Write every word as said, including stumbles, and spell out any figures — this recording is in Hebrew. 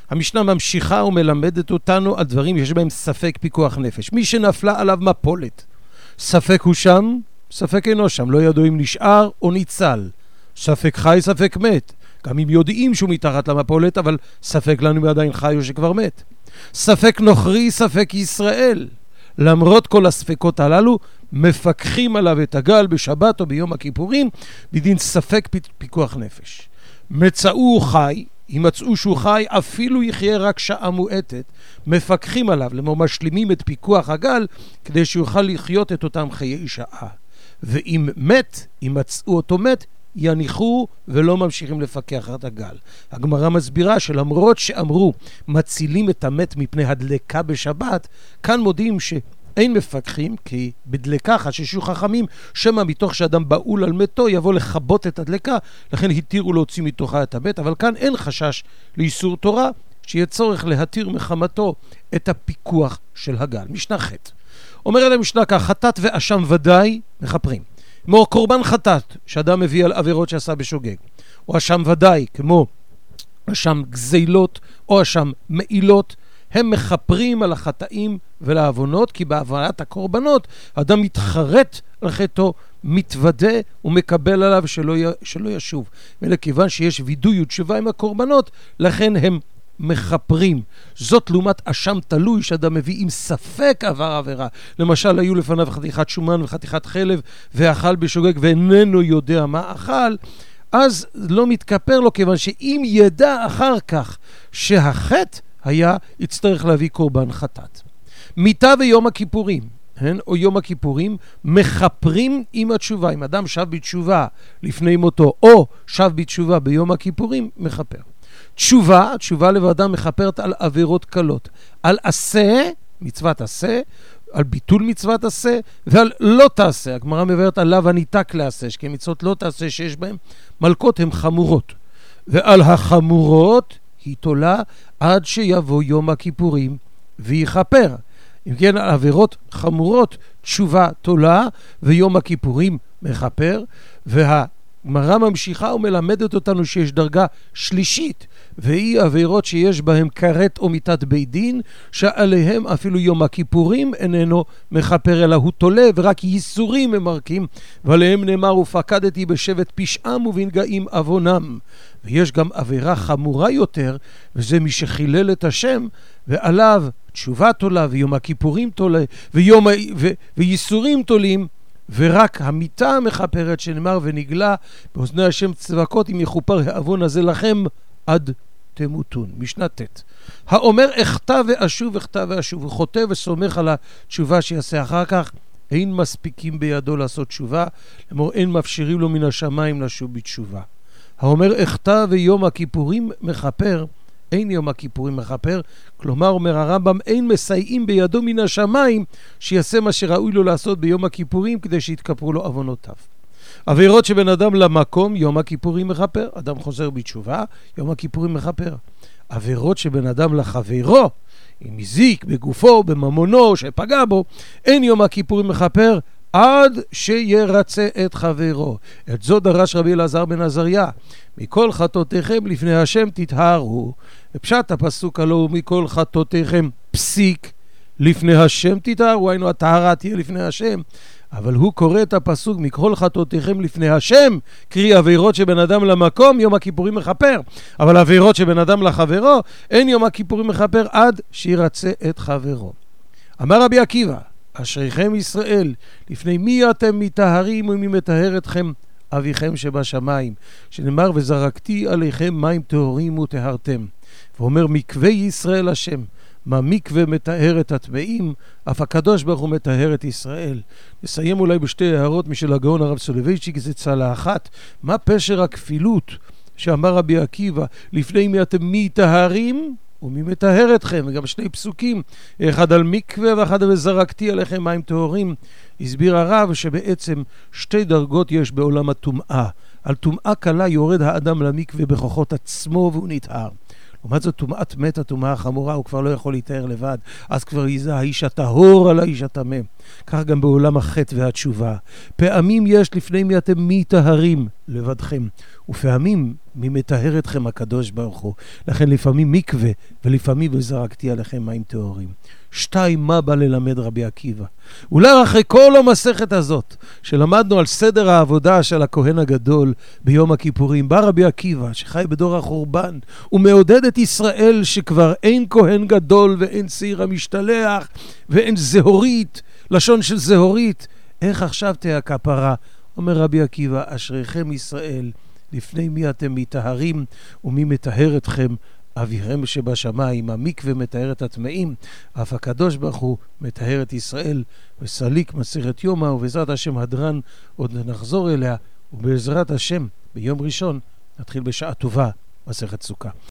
המשנה ממשיכה ומלמדת אותנו על דברים שיש בהם ספק פיקוח נפש. מי שנפלה עליו מפולת, ספק הוא שם, ספק אינו שם, לא ידעו אם נשאר או ניצל. ספק חי, ספק מת. גם אם יודעים שהוא מתחת למפולת, אבל ספק לנו אם עדיין חי או שכבר מת. ספק נוכרי, ספק ישראל. למרות כל הספקות הללו, מפקחים עליו את הגל בשבת או ביום הכיפורים, בדין ספק פיקוח נפש. מצאו חי, אם מצאו שהוא חי, אפילו יחיה רק שעה מועטת, מפקחים עליו, למור משלימים את פיקוח הגל, כדי שיוכל לחיות את אותם חיי שעה. ואם מת, אם מצאו אותו מת, יניחו ולא ממשיכים לפקח את הגל. הגמרא מסבירה שלמרות שאמרו מצילים את המת מפני הדלקה בשבת, כאן מודיעים שאין מפקחים, כי בדלקה חששו חכמים שמא מתוך שאדם באול על מתו יבוא לחבות את הדלקה, לכן התירו להוציא מתוכה את המת, אבל כאן אין חשש לאיסור תורה, שיהיה צורך להתיר מחמתו את הפיקוח של הגל. משנה ח' אומרת המשנה כך, חטאת ואשם ודאי מכפרים. כמו קורבן חטאת שאדם מביא על עבירות שעשה בשוגג, או אשם ודאי כמו אשם גזילות או אשם מעילות, הם מחפרים על החטאים ולעוונות, כי בעברת הקורבנות אדם מתחרט על חטאו, מתוודה ומקבל עליו שלא, י... שלא ישוב. ולכיוון שיש וידוי ותשובה עם הקורבנות, לכן הם מחפרים. זאת לעומת אשם תלוי שאדם מביא עם ספק עבר עבירה. למשל היו לפניו חתיכת שומן וחתיכת חלב ואכל בשוגג ואיננו יודע מה אכל, אז לא מתכפר לו, כיוון שאם ידע אחר כך שהחטא היה, יצטרך להביא קורבן חטאת. מיתה ויום הכיפורים, כן? או יום הכיפורים, מחפרים עם התשובה. אם אדם שב בתשובה לפני מותו או שב בתשובה ביום הכיפורים, מחפר. תשובה, תשובה לבדם מחפרת על עבירות קלות, על עשה, מצוות עשה, על ביטול מצוות עשה, ועל לא תעשה. הגמרא מבארת עליו הניתק לעשה, כי מצוות לא תעשה שיש בהם מלכות הן חמורות, ועל החמורות היא תולה עד שיבוא יום הכיפורים ויחפר. אם כן, על עבירות חמורות תשובה תולה ויום הכיפורים מחפר. והגמרא ממשיכה ומלמדת אותנו שיש דרגה שלישית, והיא עבירות שיש בהם כרת או מיתת בית דין, שעליהם אפילו יום הכיפורים איננו מחפר, אלא הוא תולה, ורק ייסורים ממרקים, ועליהם נאמר ופקדתי בשבט פשעם ובנגעים עוונם. ויש גם עבירה חמורה יותר, וזה מי שחילל את השם, ועליו תשובה תולה ויום הכיפורים תולה ויום ו... וייסורים תולים, ורק המיתה מחפרת, שנאמר ונגלה באוזני השם צבקות אם יכופר העוון הזה לכם עד תמותון. משנה ט' האומר אחטא ואשוב אחטא ואשוב, הוא חוטא וסומך על התשובה שיעשה אחר כך, אין מספיקים בידו לעשות תשובה, למור אין מפשירים לו מן השמיים לשוב בתשובה. האומר אחטא ויום הכיפורים מחפר, אין יום הכיפורים מחפר, כלומר אומר הרמב"ם אין מסייעים בידו מן השמיים שיעשה מה שראוי לו לעשות ביום הכיפורים כדי שיתכפרו לו עוונותיו. עבירות שבין אדם למקום, יום הכיפורים מחפר, אדם חוזר בתשובה, יום הכיפורים מחפר. עבירות שבין אדם לחברו, אם הזיק בגופו, בממונו, שפגע בו, אין יום הכיפורים מחפר עד שירצה את חברו. את זאת דרש רבי אלעזר בן עזריה, מכל חטאותיכם לפני השם תטהרו. ופשט הפסוק הלא מכל חטאותיכם פסיק לפני השם תטהרו, היינו הטהרה תהיה לפני השם. אבל הוא קורא את הפסוק מכל חטאותיכם לפני השם, קרי עבירות שבן אדם למקום, יום הכיפורים מחפר, אבל עבירות שבן אדם לחברו, אין יום הכיפורים מחפר עד שירצה את חברו. אמר רבי עקיבא, אשריכם ישראל, לפני מי אתם מטהרים ומי מטהר אתכם? אביכם שבשמיים, שנאמר וזרקתי עליכם מים טהורים וטהרתם. ואומר מקווה ישראל השם, מה מקווה מטהר את הטמאים, אף הקדוש ברוך הוא מטהר את ישראל. נסיים אולי בשתי הערות משל הגאון הרב סולובייצ'יק, זה צלע אחת. מה פשר הכפילות שאמר רבי עקיבא, לפני מי אתם מטהרים ומי מטהר אתכם? וגם שני פסוקים, אחד על מקווה ואחד על זרקתי עליכם מים טהורים. הסביר הרב שבעצם שתי דרגות יש בעולם הטומאה. על טומאה קלה יורד האדם למקווה בכוחות עצמו והוא נטהר. לעומת זאת טומאת מת, הטומאה החמורה, הוא כבר לא יכול להתאר לבד, אז כבר יזה האיש הטהור על האיש הטמא. כך גם בעולם החטא והתשובה. פעמים יש לפני מי אתם מטהרים, לבדכם. ופעמים מי מטהר אתכם הקדוש ברוך הוא. לכן לפעמים מקווה ולפעמים וזרקתי עליכם מים טהורים. שתיים, מה בא ללמד רבי עקיבא? אולי אחרי כל המסכת הזאת שלמדנו על סדר העבודה של הכהן הגדול ביום הכיפורים, בא רבי עקיבא שחי בדור החורבן ומעודד את ישראל שכבר אין כהן גדול ואין שעיר המשתלח ואין זהורית, לשון של זהורית. איך עכשיו תהיה הכפרה? אומר רבי עקיבא, אשריכם ישראל, לפני מי אתם מטהרים ומי מטהר אתכם? אביכם שבשמיים. המקווה מטהר את הטמאים, אף הקדוש ברוך הוא מטהר את ישראל. וסליק מסכת יומא, ובעזרת השם הדרן עוד נחזור אליה, ובעזרת השם ביום ראשון נתחיל בשעה טובה מסכת סוכה.